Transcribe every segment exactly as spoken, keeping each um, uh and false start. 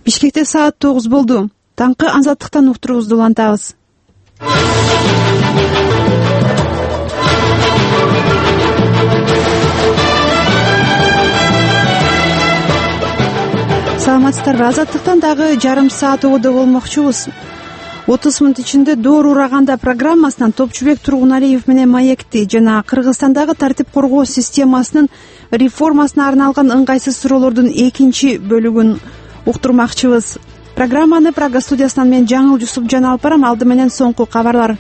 Бишкекте саат тогуз болду. Таңкы Азаттыктан уктуруубузду улантабыз. Саламатсыздарбы? Азаттыктан дагы жарым саат ободо болмокчубуз. отуз мүнөт ичинде доор ураганда программасынан Топчубек Тургуналиев менен маекти жана Кыргызстандагы тартип коргоо системасынын реформасына арналган ыңгайсыз суроолордун экинчи бөлүгүн уктурмакчыбыз. Программаны Прага студиясынан мен Жаңыл Жусупжан алып барам. Алды менен соңку кабарлар.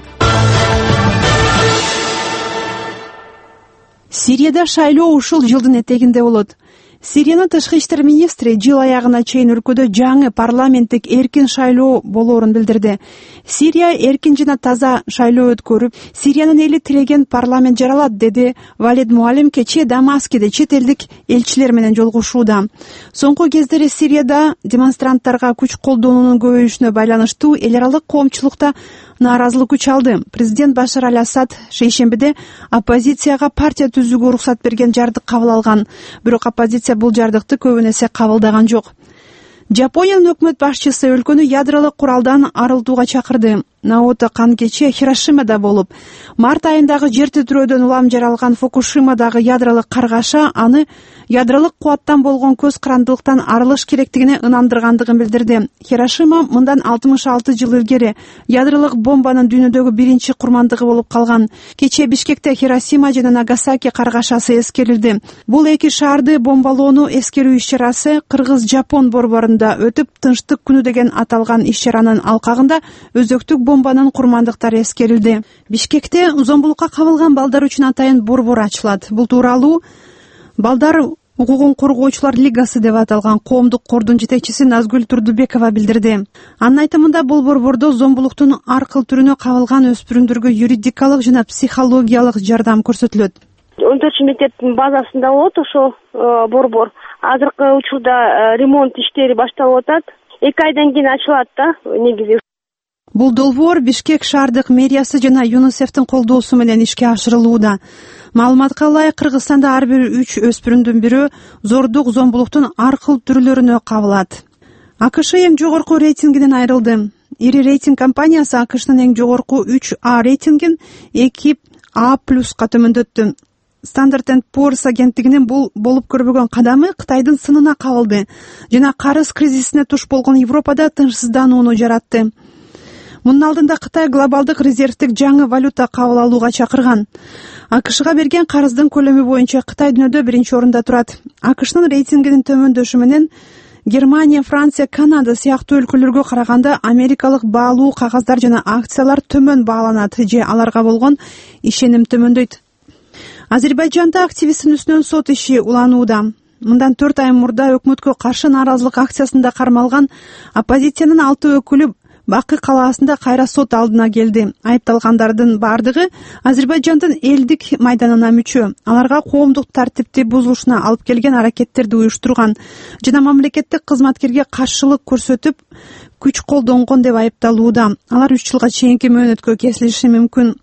Сирияда шайлоо ушул жылдын этегинде болот. Сириянын тышкы иштер министри жыл аягына чейин өлкөдө жаңы парламенттик эркин шайлоо болоорун билдирди. Сирия эркин жана таза шайлоо өткөрүп, Сириянын эли тилеген парламент жаралат, деди Валид Муалим кечээ Дамаскиде чет элдик элчилер менен жолугушууда. Соңку кездери Сирияда демонстранттарга күч колдонуунун көбөйүшүнө байланыштуу эл аралык коомчулукта нааразылык күч алды. Президент Башар аль-Асад шейшембиде оппозицияга партия түзүүгө уруксат берген жардык кабыл алган. Бирок оппозиция бул жардыкты көбүн эсе кабылдаган жок. Жапониянын өкмөт башчысы өлкөнү ядролук куралдан арылтууга чакырды. Наото кан кечээ Хирошимада болуп, март айындагы жер титирөөдөн улам жаралган Фукушимадагы ядролук каргаша аны ядролук кубаттан болгон көз карандылыктан арылыш керектигине ынандыргандыгын билдирди. Хирошима мындан алтымыш алты жыл илгери ядролук бомбанын дүйнөдөгү биринчи курмандыгы болуп калган. Кечээ Бишкекте Хиросима жана Нагасаки каргашасы эскерилди. Бул эки шаарды бомбалоону эскерүү иш-чарасы Кыргыз-Жапон борборунда өтүп, Тынчтык күнү деген аталган иш-чаранын алкагында өзөктүк бомбанын курмандыктары эскерилди. Бишкекте зомбулукка кабылган балдар үчүн атайын борбор ачылат. Бул тууралуу Балдар укугун коргоочулар лигасы деп аталган коомдук кордун жетекчиси Назгүл Турдубекова билдирди. Анын айтымында бул борбордо зомбулуктун ар кыл түрүнө кабылган өспүрүмдөргө юридикалык жана психологиялык жардам көрсөтүлөт. он төртүнчү мектептин базасында болот ошол борбор. Азыркы учурда ремонт иштери башталып атат. эки айдан кийин ачылат да негизи. Бул долбоор Бишкек шаардык мэриясы жана ЮНИСЕФтин колдоосу менен ишке ашырылууда. Маалыматка ылайык, Кыргызстанда ар бир үч өспүрүмдүн бирөө зордук зомбулуктун ар кыл түрүлөрүнө кабылат. АКШ эң жогорку рейтингинен айрылды. Ири рейтинг компаниясы АКШнын эң жогорку үч А рейтингин эки А плюска төмөндөттү. Standard энд Poor's агенттигинин бул болуп көрбөгөн кадамы Кытайдын сынына кабылды жана карыз кризисине туш болгон Европада тынчсызданууну жаратты. Мунун алдында Кытай глобалдык резервдик жаңы валюта кабыл алууга чакырган. АКШга берген карыздын көлөмү боюнча Кытай дүйнөдө биринчи орунда турат. АКШнын рейтингинин төмөндөшү менен Германия, Франция, Канада сыяктуу өлкөлөргө караганда америкалык баалуу кагаздар жана акциялар төмөн бааланат же аларга болгон ишеним төмөндөйт. Азербайжанда активисттин үстүнөн сот иши уланууда. Мындан төрт ай мурда өкмөткө каршы нааразылык акциясында кармалган оппозициянын алты өкүлү Бакы калаасында кайра сот алдына келди. Айыпталгандардын бардыгы Азербайжандын элдик майданына мүчө. Аларга коомдук тартипти бузулушуна алып келген аракеттерди уюштурган жана мамлекеттик кызматкерге каршылык көрсөтүп, күч колдонгон деп айыпталууда. Алар үч жылга чейинки мөөнөткө кесилиши мүмкүн.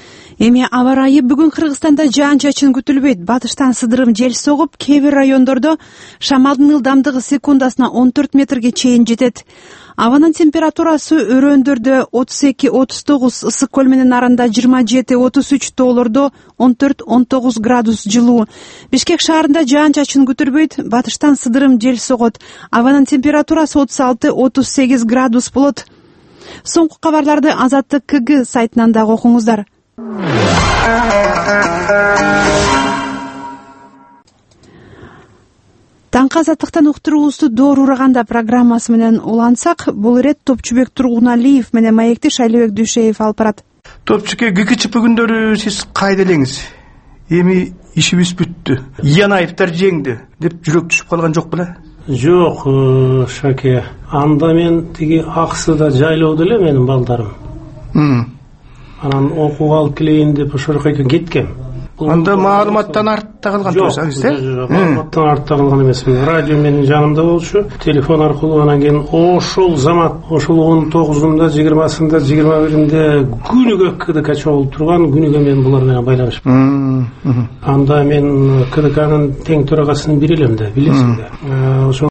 Эми аба ырайы бүгүн Кыргызстанда жаан-чачын күтүлбөйт. Батыштан сыдырым жел согуп, кээ бир райондордо шамалдын ылдамдыгы секундасына он төрт метрге чейин жетет. Абанын температурасы өрөөндөрдө отуз эки отуз тогуз, ысык көл менен аранда жыйырма жети отуз үч, тоолордо он төрт он тогуз градус жылуу. Бишкек шаарында жаан-чачын күтүлбөйт. Батыштан сыдырым жел согот. Абанын температурасы отуз алты отуз сегиз градус болот. Соңку кабарларды Азаттык КГ сайтынан дагы окуңуздар. Таңкы Азаттыктан уктуруубузду доор ураганда программасы менен улантсак, бул ирет Топчубек Тургуналиев менен маекти Шайлообек Дүйшеев алып барат. Топчуке ГКЧП күндөрү сиз кайда элеңиз? Эми ишибиз бүттү. Янаевдер жеңди деп жүрөк түшүп калган жок беле? Жок, Шаке. Анда мен тиги Аксыда жайлоодо эле менин балдарым. Анан окууга алып келейин деп ошол жака кеткем. Анда маалыматтан артта калган турсаңыз, э? Маалыматтан артта калган эмесмин. Радио менин жанымда болчу, телефон аркылуу анан кийин ошол замат, ошол он тогузунда, жыйырмасында, жыйырма биринде күнүгө КДК болуп турган, күнүгө мен булар менен байланышып. Анда мен КДКнын тең төрагасын бири элем да, билесиң да.